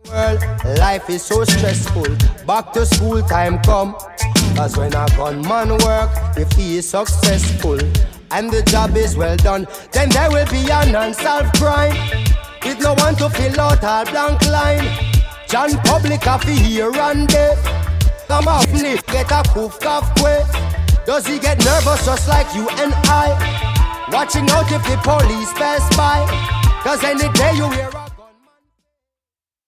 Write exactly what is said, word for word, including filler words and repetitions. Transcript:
World, life is so stressful. Back to school time come. Cause when a gunman work, if he is successful and the job is well done, then there will be an unsolved crime with no one to fill out a blank line. John Public have to hear and there. Come off lift, get a coof cough way. Does he get nervous just like you and I? Watching out if the police pass by. Cause any day you hear a